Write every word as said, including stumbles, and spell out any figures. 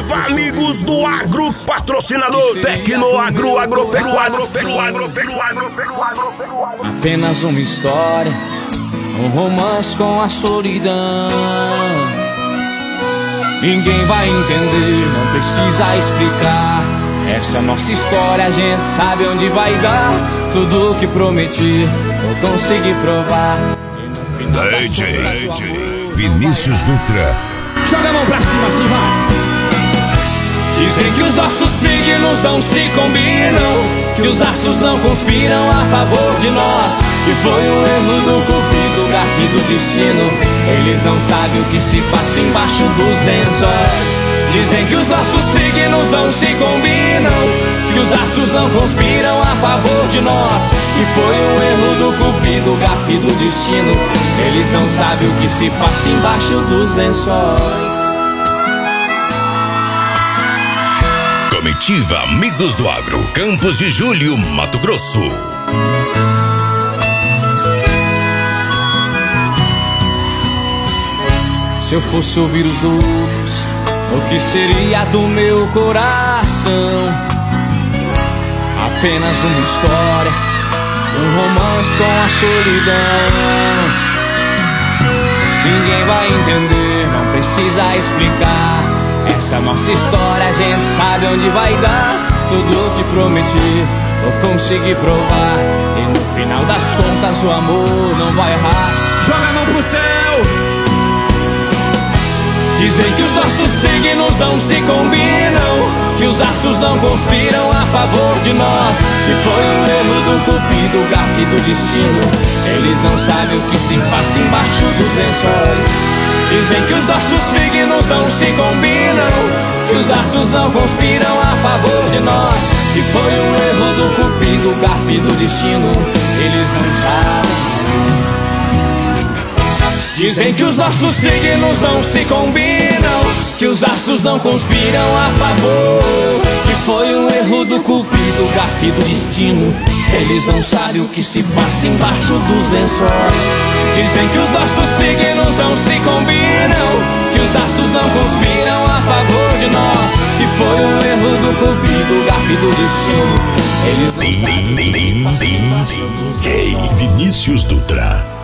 Comitiva Amigos do Agro, patrocinador Tecno Agro, Agropecuário. Apenas uma história, um romance com a solidão. Ninguém vai entender, não precisa explicar. Essa é a nossa história, a gente sabe onde vai dar. Tudo o que prometi, eu consegui provar. D J Vinícius Dutra. Joga a mão pra cima, assim vai. Dizem que os nossos signos não se combinam, que os astros não conspiram a favor de nós, que foi um erro do cupido, gafe do destino. Eles não sabem o que se passa embaixo dos lençóis. Dizem que os nossos signos não se combinam, que os astros não conspiram a favor de nós, que foi um erro do cupido, gafe do destino. Eles não sabem o que se passa embaixo dos lençóis. Comitiva Amigos do Agro, Campos de Julho, Mato Grosso. Se eu fosse ouvir os outros, o que seria do meu coração? Apenas uma história, um romance com a solidão. Ninguém vai entender, não precisa explicar. Essa nossa história, a gente sabe onde vai dar. Tudo o que prometi, eu consegui provar. E no final das contas o amor não vai errar. Joga a mão pro céu. Dizem que os nossos signos não se combinam, que os astros não conspiram a favor de nós, que foi um erro do cupido, gafe do destino. Eles não sabem o que se passa embaixo dos lençóis. Dizem que os nossos signos não se combinam, que os astros não conspiram a favor de nós, que foi um erro do cupido, gafe do destino. Eles não sabem. Dizem que os nossos signos não se combinam, que os astros não conspiram a favor, que foi um erro do cupido, gafe do destino. Eles não sabem o que se passa embaixo dos lençóis. Dizem que os nossos signos não se combinam, que os astros não conspiram a favor de nós, que foi um erro do cupido, gafe do destino. Eles não sabem o que se passa embaixo dos lençóis. D J Vinícius Dutra.